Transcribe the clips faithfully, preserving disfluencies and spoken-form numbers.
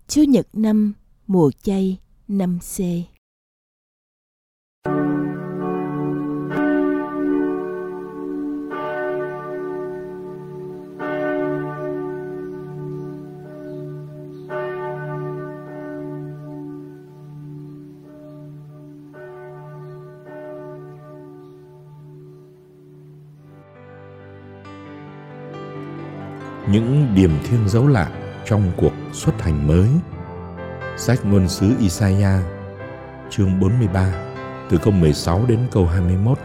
Chúa Nhật năm mùa chay năm C. Những điểm thiêng dấu lạ trong cuộc xuất hành mới. Sách ngôn sứ Isaiah, chương bốn mươi ba, từ câu mười sáu đến câu hai mươi mốt.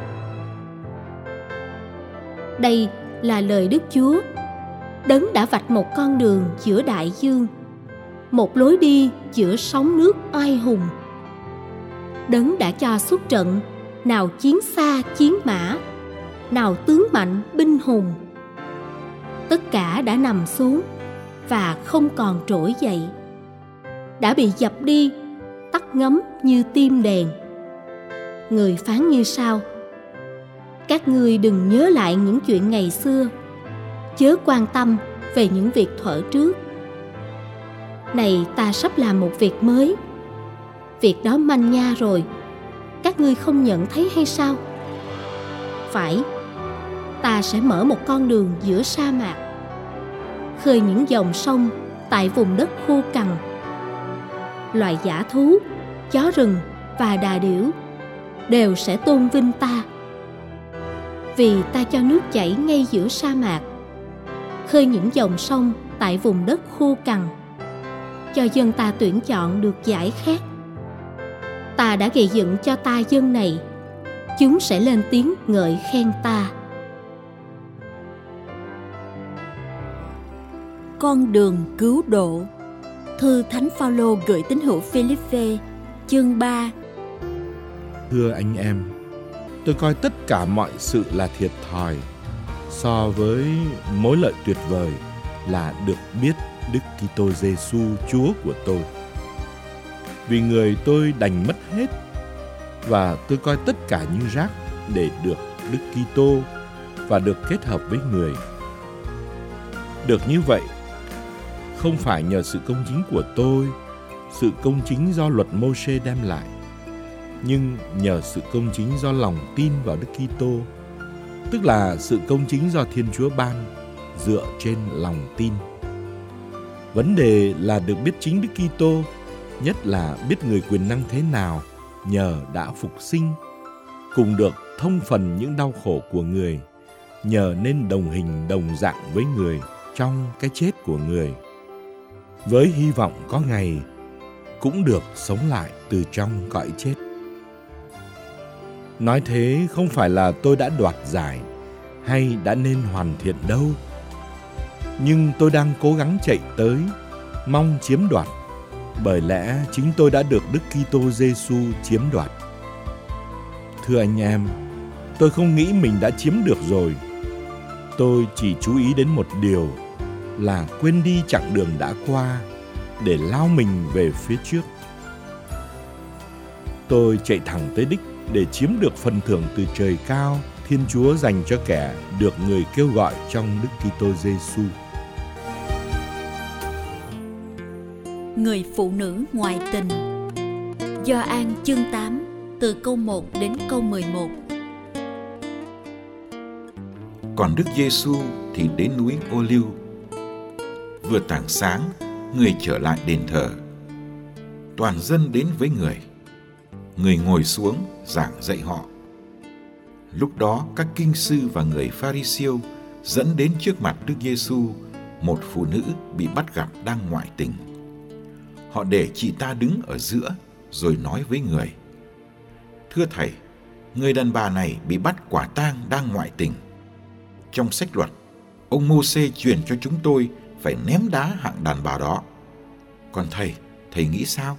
Đây là lời Đức Chúa, Đấng đã vạch một con đường giữa đại dương, một lối đi giữa sóng nước oai hùng. Đấng đã cho xuất trận, nào chiến xa chiến mã, nào tướng mạnh binh hùng. Tất cả đã nằm xuống và không còn trỗi dậy, đã bị dập đi, tắt ngấm như tim đèn. Người phán như sau: các ngươi đừng nhớ lại những chuyện ngày xưa, chớ quan tâm về những việc thuở trước. Này, ta sắp làm một việc mới, việc đó manh nha rồi, các ngươi không nhận thấy hay sao? Phải, ta sẽ mở một con đường giữa sa mạc, khơi những dòng sông tại vùng đất khô cằn. Loài dã thú, chó rừng và đà điểu đều sẽ tôn vinh ta, vì ta cho nước chảy ngay giữa sa mạc, khơi những dòng sông tại vùng đất khô cằn, cho dân ta tuyển chọn được giải khát. Ta đã gây dựng cho ta dân này, chúng sẽ lên tiếng ngợi khen ta. Con đường cứu độ. Thư Thánh Phaolô gửi tín hữu Philippe, chương ba. Thưa anh em, tôi coi tất cả mọi sự là thiệt thòi so với mối lợi tuyệt vời là được biết Đức Kitô Giêsu Chúa của tôi. Vì người tôi đành mất hết, và tôi coi tất cả như rác để được Đức Kitô và được kết hợp với người. Được như vậy, không phải nhờ sự công chính của tôi, sự công chính do luật Mô-sê đem lại, nhưng nhờ sự công chính do lòng tin vào Đức Kitô, tức là sự công chính do Thiên Chúa ban, dựa trên lòng tin. Vấn đề là được biết chính Đức Kitô, nhất là biết người quyền năng thế nào nhờ đã phục sinh, cùng được thông phần những đau khổ của người, nhờ nên đồng hình đồng dạng với người trong cái chết của người, với hy vọng có ngày cũng được sống lại từ trong cõi chết. Nói thế không phải là tôi đã đoạt giải hay đã nên hoàn thiện đâu, nhưng tôi đang cố gắng chạy tới, mong chiếm đoạt, bởi lẽ chính tôi đã được Đức Kitô Giêsu chiếm đoạt. Thưa anh em, tôi không nghĩ mình đã chiếm được rồi. Tôi chỉ chú ý đến một điều là quên đi chặng đường đã qua để lao mình về phía trước. Tôi chạy thẳng tới đích để chiếm được phần thưởng từ trời cao Thiên Chúa dành cho kẻ được người kêu gọi trong Đức Kitô Giêsu. Người phụ nữ ngoại tình. Gioan chương tám, từ câu một đến câu mười một. Còn Đức Giêsu thì đến núi Ô-liu. Vừa tảng sáng, người trở lại đền thờ. Toàn dân đến với người. Người ngồi xuống giảng dạy họ. Lúc đó các kinh sư và người Pha-ri-siêu dẫn đến trước mặt Đức Giêsu một phụ nữ bị bắt gặp đang ngoại tình. Họ để chị ta đứng ở giữa rồi nói với người: Thưa thầy, người đàn bà này bị bắt quả tang đang ngoại tình. Trong sách luật, ông Mô-sê truyền cho chúng tôi phải ném đá hạng đàn bà đó. Còn thầy, thầy nghĩ sao?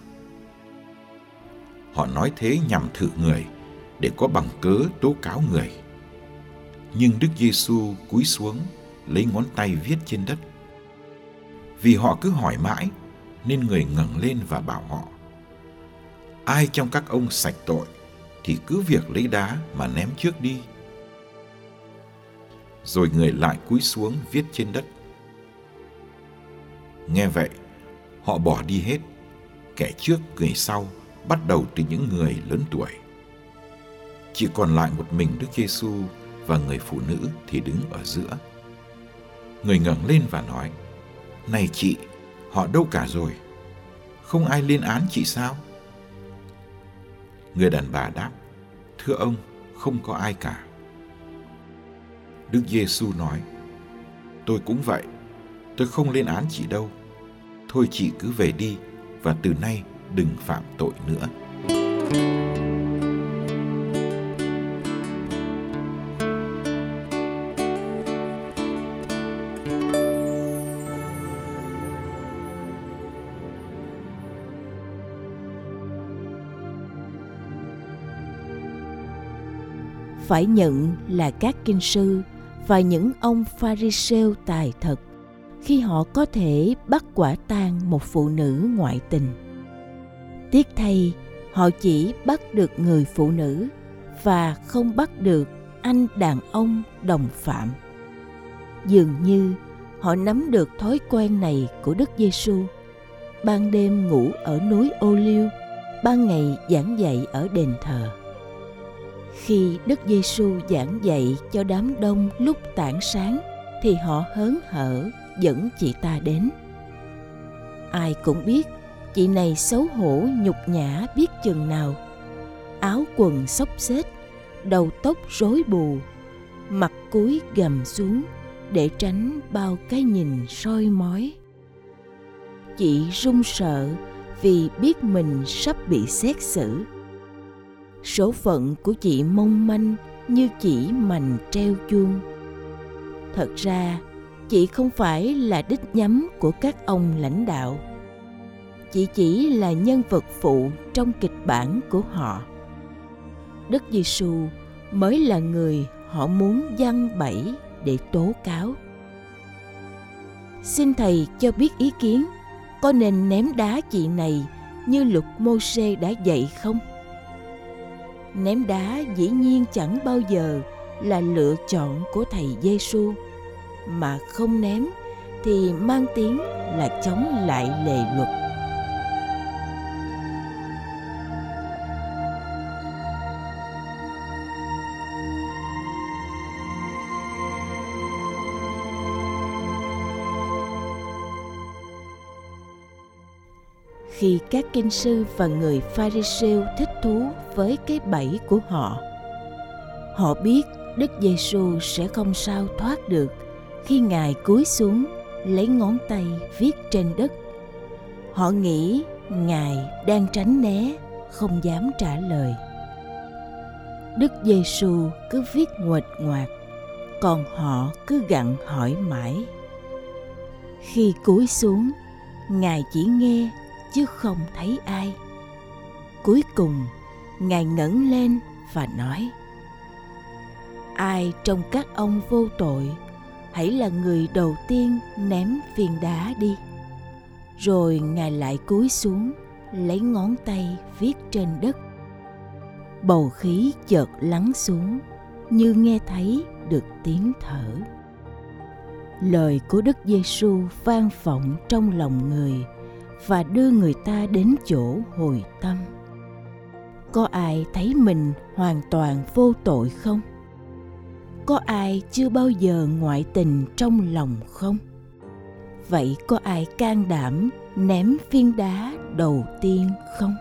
Họ nói thế nhằm thử người, để có bằng cớ tố cáo người. Nhưng Đức Giêsu cúi xuống, lấy ngón tay viết trên đất. Vì họ cứ hỏi mãi, nên người ngẩng lên và bảo họ: Ai trong các ông sạch tội, thì cứ việc lấy đá mà ném trước đi. Rồi người lại cúi xuống viết trên đất. Nghe vậy, Họ bỏ đi hết, kẻ trước người sau, bắt đầu từ những người lớn tuổi. Chỉ còn lại một mình Đức Giêsu và người phụ nữ thì đứng ở giữa. Người ngẩng lên và nói: "Này chị, họ đâu cả rồi? Không ai lên án chị sao?" Người đàn bà đáp: "Thưa ông, không có ai cả." Đức Giêsu nói: "Tôi cũng vậy, tôi không lên án chị đâu. Thôi chị cứ về đi và từ nay đừng phạm tội nữa." Phải nhận là các kinh sư và những ông Pha-ri-sêu tài thật khi họ có thể bắt quả tang một phụ nữ ngoại tình. Tiếc thay, họ chỉ bắt được người phụ nữ và không bắt được anh đàn ông đồng phạm. Dường như họ nắm được thói quen này của Đức Giêsu: ban đêm ngủ ở núi Ô-liêu, ban ngày giảng dạy ở đền thờ. Khi Đức Giêsu giảng dạy cho đám đông lúc tảng sáng thì họ hớn hở dẫn chị ta đến. Ai cũng biết chị này xấu hổ nhục nhã biết chừng nào. Áo quần xốc xếch, đầu tóc rối bù, mặt cúi gằm xuống để tránh bao cái nhìn soi mói. Chị run sợ vì biết mình sắp bị xét xử. Số phận của chị mong manh như chỉ mành treo chuông. Thật ra, chị không phải là đích nhắm của các ông lãnh đạo. Chị chỉ là nhân vật phụ trong kịch bản của họ. Đức Giêsu mới là người họ muốn giăng bẫy để tố cáo. Xin Thầy cho biết ý kiến, có nên ném đá chị này như luật Mô-sê đã dạy không? Ném đá dĩ nhiên chẳng bao giờ là lựa chọn của Thầy Giêsu, mà không ném thì mang tiếng là chống lại lề luật. Khi các kinh sư và người Pha-ri-sêu thích thú với cái bẫy của họ, họ biết Đức Giêsu sẽ không sao thoát được khi Ngài cúi xuống lấy ngón tay viết trên đất. Họ nghĩ Ngài đang tránh né, không dám trả lời. Đức Giêsu cứ viết nguệch ngoạc, còn họ cứ gặng hỏi mãi. Khi cúi xuống, Ngài chỉ nghe chứ không thấy ai. Cuối cùng, Ngài ngẩng lên và nói: "Ai trong các ông vô tội, hãy là người đầu tiên ném viên đá đi." Rồi Ngài lại cúi xuống, lấy ngón tay viết trên đất. Bầu khí chợt lắng xuống, như nghe thấy được tiếng thở. Lời của Đức Giêsu vang vọng trong lòng người và đưa người ta đến chỗ hồi tâm. Có ai thấy mình hoàn toàn vô tội không? Có ai chưa bao giờ ngoại tình trong lòng không? Vậy có ai can đảm ném viên đá đầu tiên không?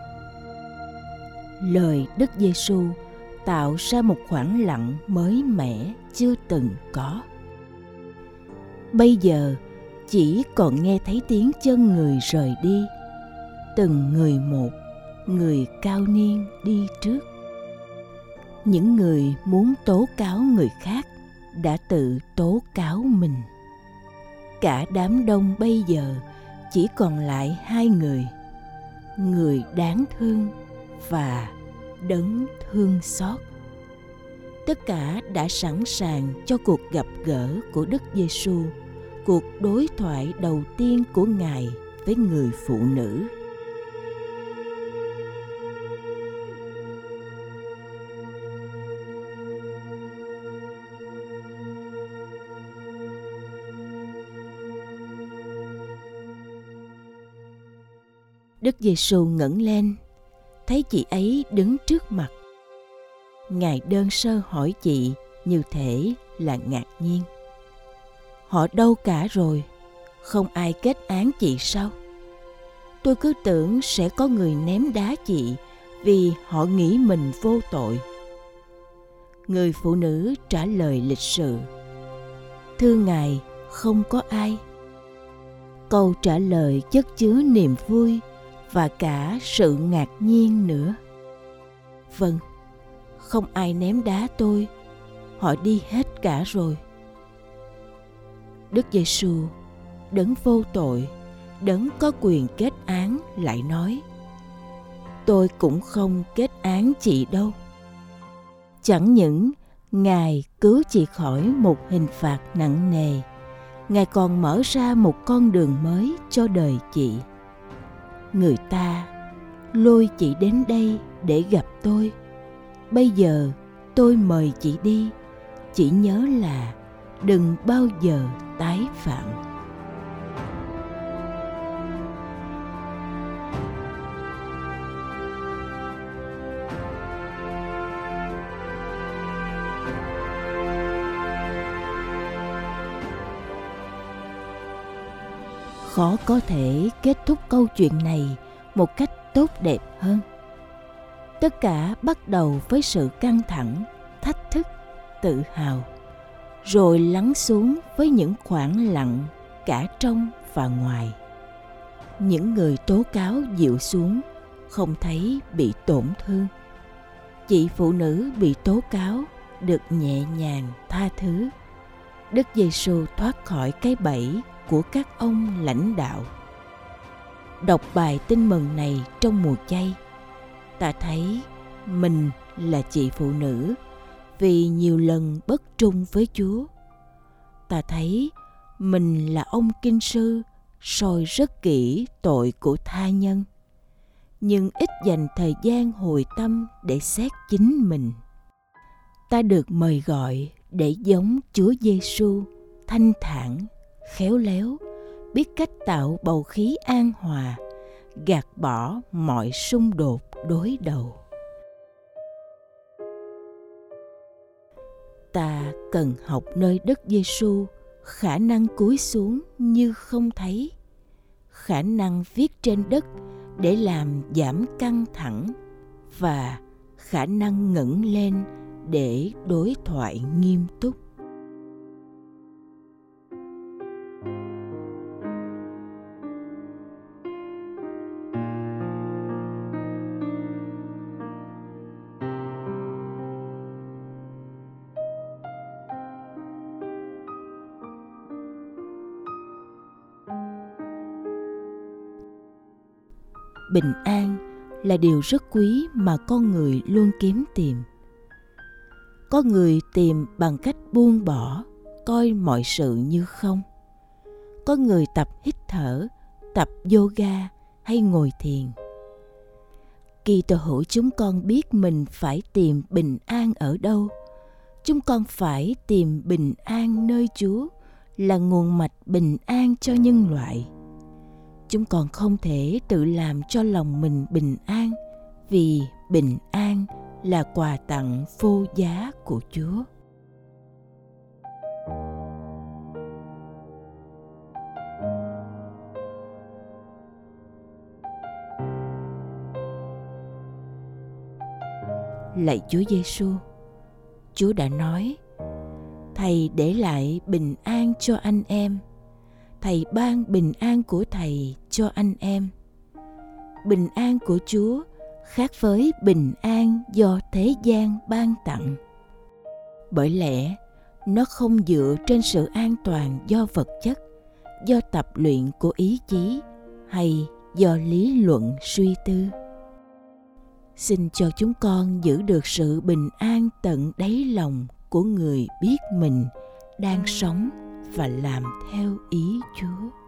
Lời Đức Giêsu tạo ra một khoảng lặng mới mẻ chưa từng có. Bây giờ chỉ còn nghe thấy tiếng chân người rời đi, từng người một, người cao niên đi trước. Những người muốn tố cáo người khác đã tự tố cáo mình. Cả đám đông bây giờ chỉ còn lại hai người, người đáng thương và đấng thương xót. Tất cả đã sẵn sàng cho cuộc gặp gỡ của Đức Giêsu, cuộc đối thoại đầu tiên của Ngài với người phụ nữ. Đức Giêsu ngẩng lên, thấy chị ấy đứng trước mặt. Ngài đơn sơ hỏi chị như thể là ngạc nhiên. Họ đâu cả rồi? Không ai kết án chị sao? Tôi cứ tưởng sẽ có người ném đá chị vì họ nghĩ mình vô tội. Người phụ nữ trả lời lịch sự: Thưa Ngài, không có ai. Câu trả lời chất chứa niềm vui và cả sự ngạc nhiên nữa. Vâng, không ai ném đá tôi, họ đi hết cả rồi. Đức Giêsu, đấng vô tội, đấng có quyền kết án, lại nói: Tôi cũng không kết án chị đâu. Chẳng những Ngài cứu chị khỏi một hình phạt nặng nề, Ngài còn mở ra một con đường mới cho đời chị. Người ta lôi chị đến đây để gặp tôi. Bây giờ tôi mời chị đi, chỉ nhớ là đừng bao giờ tái phạm. Khó có thể kết thúc câu chuyện này một cách tốt đẹp hơn. Tất cả bắt đầu với sự căng thẳng, thách thức, tự hào, rồi lắng xuống với những khoảng lặng cả trong và ngoài. Những người tố cáo dịu xuống, không thấy bị tổn thương. Chị phụ nữ bị tố cáo được nhẹ nhàng tha thứ. Đức Giêsu thoát khỏi cái bẫy của các ông lãnh đạo. Đọc bài tin mừng này trong mùa chay, ta thấy mình là chị phụ nữ vì nhiều lần bất trung với Chúa. Ta thấy mình là ông kinh sư soi rất kỹ tội của tha nhân, nhưng ít dành thời gian hồi tâm để xét chính mình. Ta được mời gọi để giống Chúa Giêsu, thanh thản, khéo léo, biết cách tạo bầu khí an hòa, gạt bỏ mọi xung đột đối đầu. Ta cần học nơi Đức Giêsu khả năng cúi xuống như không thấy, khả năng viết trên đất để làm giảm căng thẳng, và khả năng ngẩng lên để đối thoại nghiêm túc. Bình an là điều rất quý mà con người luôn kiếm tìm. Có người tìm bằng cách buông bỏ, coi mọi sự như không. Có người tập hít thở, tập yoga hay ngồi thiền. Kitô hữu chúng con biết mình phải tìm bình an ở đâu. Chúng con phải tìm bình an nơi Chúa, là nguồn mạch bình an cho nhân loại. Chúng con không thể tự làm cho lòng mình bình an, vì bình an là quà tặng vô giá của Chúa. Lạy Chúa Giêsu, Chúa đã nói: Thầy để lại bình an cho anh em. Thầy ban bình an của Thầy cho anh em. Bình an của Chúa khác với bình an do thế gian ban tặng. Bởi lẽ nó không dựa trên sự an toàn do vật chất, do tập luyện của ý chí hay do lý luận suy tư. Xin cho chúng con giữ được sự bình an tận đáy lòng của người biết mình đang sống và làm theo ý Chúa.